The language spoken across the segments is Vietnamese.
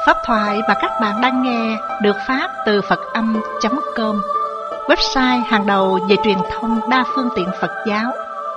Pháp thoại mà các bạn đang nghe được phát từ Phật-âm.com, website hàng đầu về truyền thông đa phương tiện Phật giáo.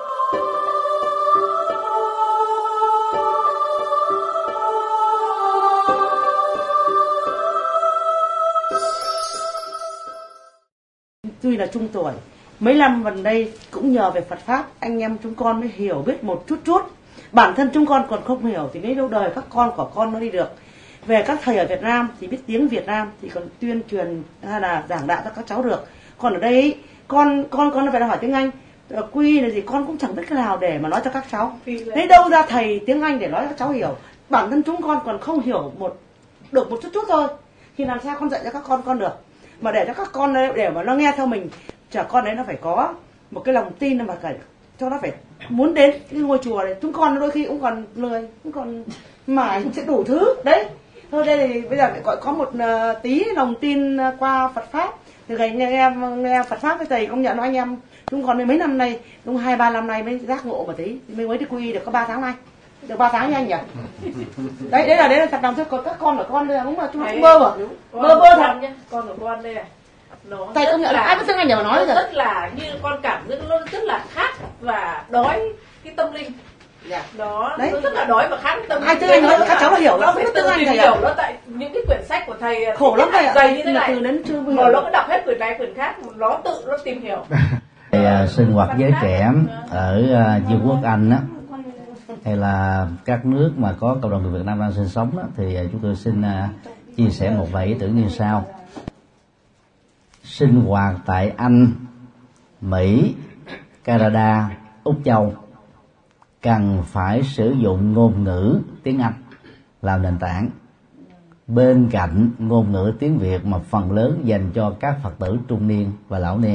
Tuy là trung tuổi, mấy năm gần đây cũng nhờ về Phật Pháp, anh em chúng con mới hiểu biết một chút. Bản thân chúng con còn không hiểu thì mấy đâu đời các con của con nó đi được. Về các thầy ở Việt Nam thì biết tiếng Việt Nam thì còn tuyên truyền hay là giảng đạo cho các cháu được. Còn ở đây con phải là hỏi tiếng Anh, quy là gì con cũng chẳng biết cái nào để mà nói cho các cháu. Lấy đâu ra thầy tiếng Anh để nói cho các cháu hiểu. Bản thân chúng con còn không hiểu được một chút thôi. Thì làm sao con dạy cho các con được. Mà để cho các con để mà nó nghe theo mình, trẻ con đấy nó phải có một cái lòng tin mà phải cho nó phải muốn đến cái ngôi chùa này. Chúng con đôi khi cũng còn lười, cũng còn mải sẽ đủ thứ đấy. Thôi đây thì bây giờ gọi có một tí lòng tin qua Phật Pháp. Từ ngày nghe Phật Pháp với thầy công nhận anh em chúng còn mấy năm nay, đúng 2-3 năm nay mới giác ngộ một tí, mới đi quy được có 3 tháng nay. Được 3 tháng nha anh nhỉ? Đấy là thật lòng thôi, còn các con của con đây là đúng là chúng nó cũng bơ mà. Bơ thật nhá. Con của con đây nó thầy công nhận là ai biết tiếng Anh để mà nói rồi. Rất là như con cảm giác nó rất là khát và đói cái tâm linh. Dạ. Đó, nó rất là đói và khát tâm linh. Ai tiếng Anh nói các cháu nó hiểu, nó không biết phải tiếng Anh tìm thầy hiểu ạ. nó tại những cái quyển sách của thầy Khổ lắm thầy ạ. dày như thế này. Từ đến chưa mà nó cứ đọc hết quyển này quyển khác, nó tự nó tìm hiểu. Sinh hoạt giới trẻ ở Dương quốc Anh á, hay là các nước mà có cộng đồng người Việt Nam đang sinh sống đó, thì chúng tôi xin chia sẻ một vài ý tưởng như sau. Sinh hoạt tại Anh, Mỹ, Canada, Úc Châu cần phải sử dụng ngôn ngữ tiếng Anh làm nền tảng bên cạnh ngôn ngữ tiếng Việt mà phần lớn dành cho các Phật tử trung niên và lão niên.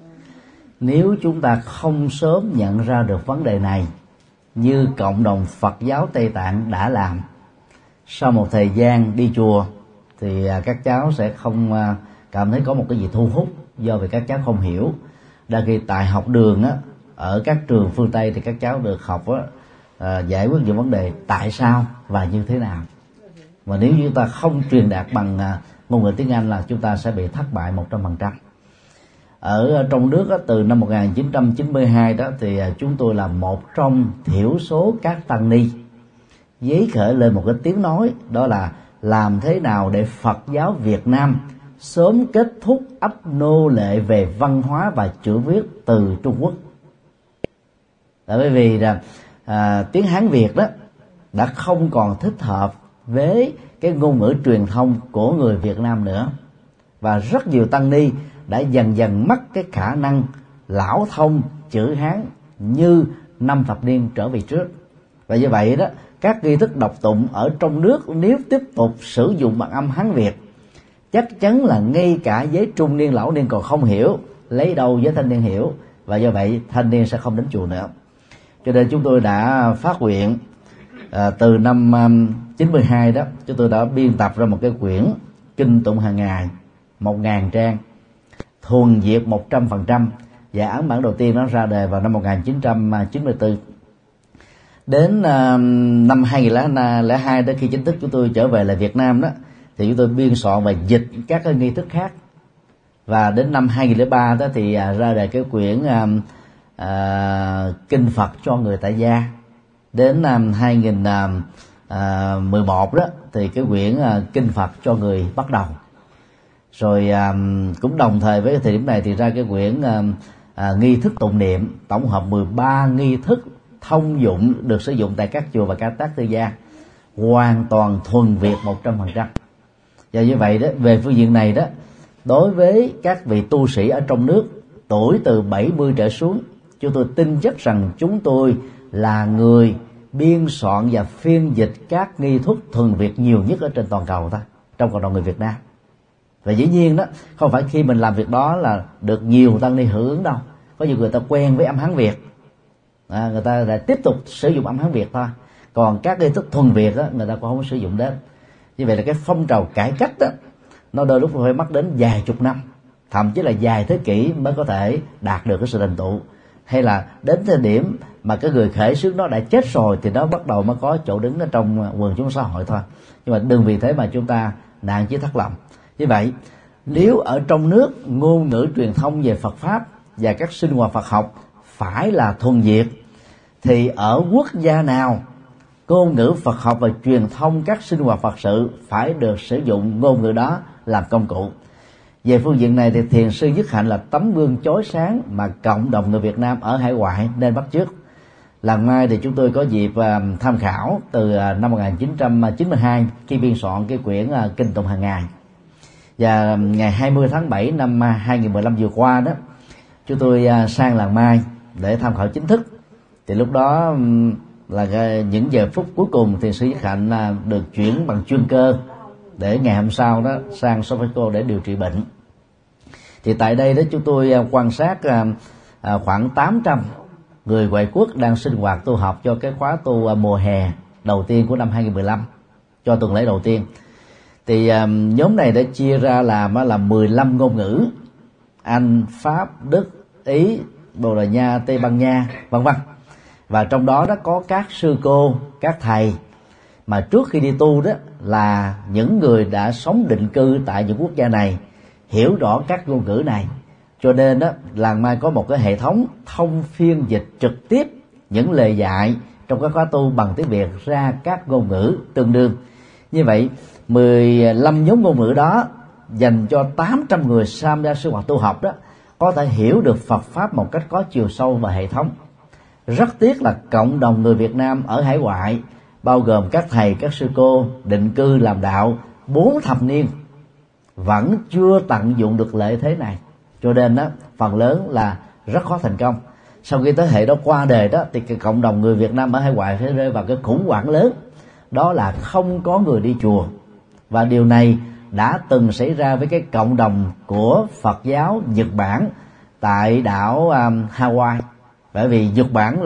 Nếu chúng ta không sớm nhận ra được vấn đề này như cộng đồng Phật giáo Tây Tạng đã làm, sau một thời gian đi chùa thì các cháu sẽ không cảm thấy có một cái gì thu hút, do vì các cháu không hiểu. Đa khi tại học đường á, ở các trường phương Tây thì các cháu được học á, giải quyết những vấn đề tại sao và như thế nào. Và nếu chúng ta không truyền đạt bằng ngôn ngữ tiếng Anh là chúng ta sẽ bị thất bại 100%. Ở trong nước á, từ năm 1992 đó thì chúng tôi là một trong thiểu số các tăng ni giấy khởi lên một cái tiếng nói, đó là làm thế nào để Phật giáo Việt Nam sớm kết thúc ách nô lệ về văn hóa và chữ viết từ Trung Quốc. Bởi vì là tiếng Hán Việt đó đã không còn thích hợp với cái ngôn ngữ truyền thông của người Việt Nam nữa, và rất nhiều tăng ni đã dần dần mất cái khả năng lão thông chữ Hán như 5 thập niên trở về trước. Và như vậy đó, các nghi thức đọc tụng ở trong nước nếu tiếp tục sử dụng bằng âm Hán Việt, chắc chắn là ngay cả giới trung niên lão niên còn không hiểu, lấy đâu với thanh niên hiểu, và do vậy thanh niên sẽ không đến chùa nữa. Cho nên chúng tôi đã phát nguyện từ năm 92 đó, chúng tôi đã biên tập ra một cái quyển kinh tụng hàng ngày 1000 trang, thuần Việt 100%, và ấn bản đầu tiên nó ra đời vào năm 1994. Đến năm 2002 đó, khi chính thức chúng tôi trở về lại Việt Nam đó, thì chúng tôi biên soạn và dịch các cái nghi thức khác. Và đến năm 2003 đó thì ra đời cái quyển kinh Phật cho người tại gia. Đến năm 2011 đó thì cái quyển kinh Phật cho người bắt đầu. Rồi cũng đồng thời với thời điểm này thì ra cái quyển nghi thức tụng niệm, tổng hợp 13 nghi thức thông dụng được sử dụng tại các chùa và các tác tư gia, hoàn toàn thuần Việt 100%. Và như vậy đó, về phương diện này đó, đối với các vị tu sĩ ở trong nước tuổi từ 70 trở xuống, chúng tôi tin chắc rằng chúng tôi là người biên soạn và phiên dịch các nghi thức thuần Việt nhiều nhất ở trên toàn cầu ta, trong cộng đồng người Việt Nam. Và dĩ nhiên đó, không phải khi mình làm việc đó là được nhiều tăng ni hưởng ứng đâu. Có nhiều người ta quen với âm Hán Việt, người ta lại tiếp tục sử dụng âm Hán Việt thôi. Còn các nghi thức thuần Việt đó, người ta cũng không có sử dụng đến. Như vậy là cái phong trào cải cách đó, nó đôi lúc phải mất đến vài chục năm, thậm chí là vài thế kỷ mới có thể đạt được cái sự thành tựu. hay là đến thời điểm mà cái người khởi xướng nó đã chết rồi thì nó bắt đầu mới có chỗ đứng ở trong quần chúng xã hội thôi. Nhưng mà đừng vì thế mà chúng ta nản chí thất lòng. Như vậy, nếu ở trong nước ngôn ngữ truyền thông về Phật pháp và các sinh hoạt Phật học phải là thuần Việt, thì ở quốc gia nào ngôn ngữ Phật học và truyền thông các sinh hoạt Phật sự phải được sử dụng ngôn ngữ đó làm công cụ. Về phương diện này thì Thiền sư Nhất Hạnh là tấm gương chói sáng mà cộng đồng người Việt Nam ở hải ngoại nên bắt chước. Lần này thì chúng tôi có dịp tham khảo từ năm 1992 khi biên soạn cái quyển Kinh Tụng Hàng Ngày. Và ngày 20 tháng 7 năm 2015 vừa qua đó, chúng tôi sang Làng Mai để tham khảo chính thức. Thì lúc đó là những giờ phút cuối cùng Thiền sư Nhất Hạnh được chuyển bằng chuyên cơ để ngày hôm sau đó sang Sovico để điều trị bệnh. Thì tại đây đó chúng tôi quan sát khoảng 800 người ngoại quốc đang sinh hoạt tu học cho cái khóa tu mùa hè đầu tiên của năm 2015, cho tuần lễ đầu tiên. Thì nhóm này đã chia ra làm là 15 ngôn ngữ: Anh, Pháp, Đức, Ý, Bồ Đào Nha, Tây Ban Nha, vân vân. Và trong đó đó có các sư cô, các thầy mà trước khi đi tu đó là những người đã sống định cư tại những quốc gia này, hiểu rõ các ngôn ngữ này. Cho nên đó, Làng Mai có một cái hệ thống thông phiên dịch trực tiếp những lời dạy trong các khóa tu bằng tiếng Việt ra các ngôn ngữ tương đương. Như vậy 15 nhóm ngôn ngữ đó dành cho 800 người tham gia sinh hoạt tu học đó có thể hiểu được Phật pháp một cách có chiều sâu và hệ thống. Rất tiếc là cộng đồng người Việt Nam ở hải ngoại, bao gồm các thầy, các sư cô định cư làm đạo 4 thập niên vẫn chưa tận dụng được lợi thế này. Cho nên đó, phần lớn là rất khó thành công. Sau khi thế hệ đó qua đời đó thì cái cộng đồng người Việt Nam ở hải ngoại phải rơi vào cái khủng hoảng lớn, đó là không có người đi chùa. Và điều này đã từng xảy ra với cái cộng đồng của Phật giáo Nhật Bản tại đảo Hawaii. Bởi vì Nhật Bản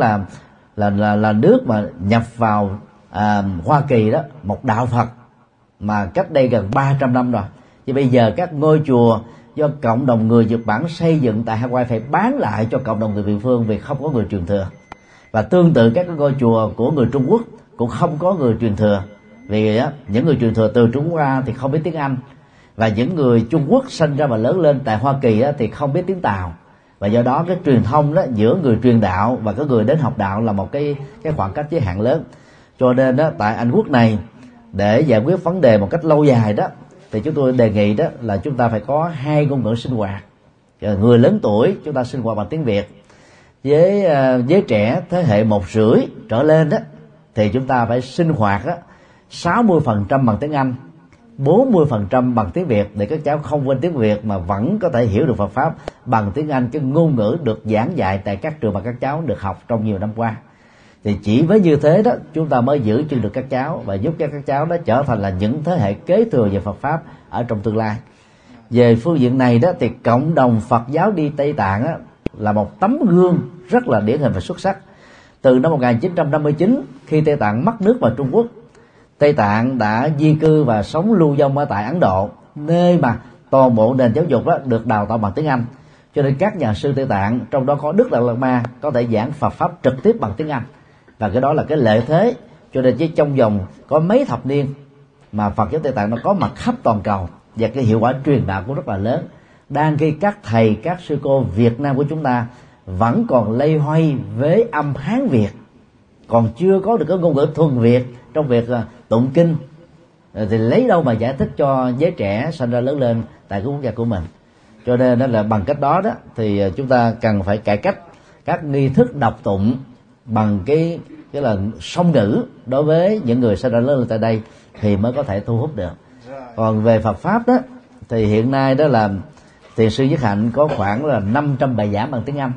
là nước mà nhập vào Hoa Kỳ đó, một đạo Phật mà cách đây gần 300 năm rồi. Thì bây giờ các ngôi chùa do cộng đồng người Nhật Bản xây dựng tại Hawaii phải bán lại cho cộng đồng người địa phương vì không có người truyền thừa. Và tương tự các ngôi chùa của người Trung Quốc cũng không có người truyền thừa, vì những người truyền thừa từ Trung Quốc ra thì không biết tiếng Anh, và những người Trung Quốc sinh ra và lớn lên tại Hoa Kỳ thì không biết tiếng Tàu. Và do đó cái truyền thông đó giữa người truyền đạo và cái người đến học đạo là một cái khoảng cách giới hạn lớn. Cho nên đó, tại Anh Quốc này, để giải quyết vấn đề một cách lâu dài đó, thì chúng tôi đề nghị đó là chúng ta phải có 2 ngôn ngữ sinh hoạt. Người lớn tuổi chúng ta sinh hoạt bằng tiếng Việt, với giới trẻ thế hệ 1 rưỡi trở lên đó thì chúng ta phải sinh hoạt đó 60% bằng tiếng Anh, 40% bằng tiếng Việt, để các cháu không quên tiếng Việt mà vẫn có thể hiểu được Phật pháp bằng tiếng Anh, cái ngôn ngữ được giảng dạy tại các trường mà các cháu được học trong nhiều năm qua. Thì chỉ với như thế đó chúng ta mới giữ chân được các cháu và giúp cho các cháu đó trở thành là những thế hệ kế thừa về Phật pháp ở trong tương lai. Về phương diện này đó thì cộng đồng Phật giáo đi Tây Tạng đó, là một tấm gương rất là điển hình và xuất sắc. Từ năm 1959 khi Tây Tạng mất nước vào Trung Quốc, Tây Tạng đã di cư và sống lưu vong ở tại Ấn Độ, nơi mà toàn bộ nền giáo dục đó được đào tạo bằng tiếng Anh. Cho nên các nhà sư Tây Tạng, trong đó có Đức Đạt Lai Ma, có thể giảng Phật pháp trực tiếp bằng tiếng Anh, và cái đó là cái lợi thế. Cho nên chỉ trong vòng có mấy thập niên mà Phật giáo Tây Tạng nó có mặt khắp toàn cầu, và cái hiệu quả truyền đạo cũng rất là lớn. Đang khi các thầy, các sư cô Việt Nam của chúng ta vẫn còn lây hoay với âm Hán Việt, còn chưa có được cái ngôn ngữ thuần Việt trong việc tụng kinh, thì lấy đâu mà giải thích cho giới trẻ sinh ra lớn lên tại cái quốc gia của mình. Cho nên đó là bằng cách đó đó thì chúng ta cần phải cải cách các nghi thức đọc tụng bằng cái là song ngữ đối với những người sinh ra lớn lên tại đây thì mới có thể thu hút được. Còn về Phật pháp đó thì hiện nay đó là Thiền sư Nhất Hạnh có khoảng là 500 bài giảng bằng tiếng Anh.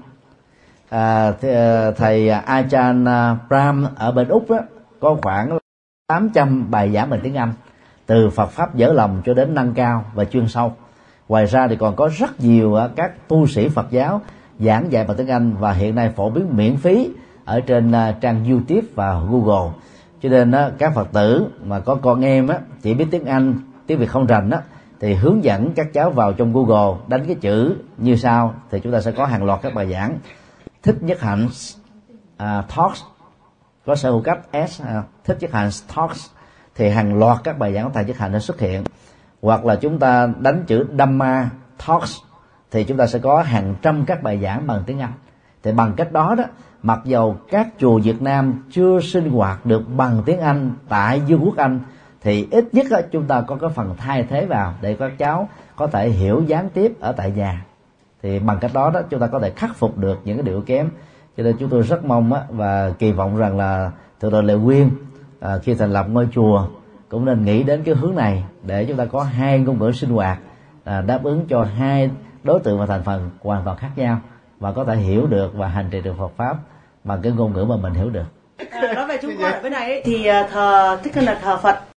Thầy Ajahn Brahm ở bên Úc đó có khoảng 800 bài giảng bằng tiếng Anh, từ Phật pháp dở lòng cho đến nâng cao và chuyên sâu. Ngoài ra thì còn có rất nhiều các tu sĩ Phật giáo giảng dạy bằng tiếng Anh, và hiện nay phổ biến miễn phí ở trên trang YouTube và Google. Cho nên các Phật tử mà có con em chỉ biết tiếng Anh, tiếng Việt không rành thì hướng dẫn các cháu vào trong Google đánh cái chữ như sau, thì chúng ta sẽ có hàng loạt các bài giảng. Thích Nhất Hạnh Talks, có sở hữu cấp S, Thích Nhất Hạnh Talks, thì hàng loạt các bài giảng của thầy Nhất Hạnh đã xuất hiện. Hoặc là chúng ta đánh chữ Dhamma Talks thì chúng ta sẽ có hàng trăm các bài giảng bằng tiếng Anh. Thì bằng cách đó đó, mặc dầu các chùa Việt Nam chưa sinh hoạt được bằng tiếng Anh tại Vương quốc Anh, thì ít nhất đó, chúng ta có cái phần thay thế vào để các cháu có thể hiểu gián tiếp ở tại nhà. Thì bằng cách đó đó chúng ta có thể khắc phục được những cái điều kém. Cho nên chúng tôi rất mong và kỳ vọng rằng là Thượng tọa Lệ Quyên khi thành lập ngôi chùa cũng nên nghĩ đến cái hướng này, để chúng ta có hai ngôn ngữ sinh hoạt đáp ứng cho hai đối tượng và thành phần hoàn toàn khác nhau, và có thể hiểu được và hành trì được Phật pháp bằng cái ngôn ngữ mà mình hiểu được. Nói về chúng con ở bên này ấy, thì thờ tức là thờ Phật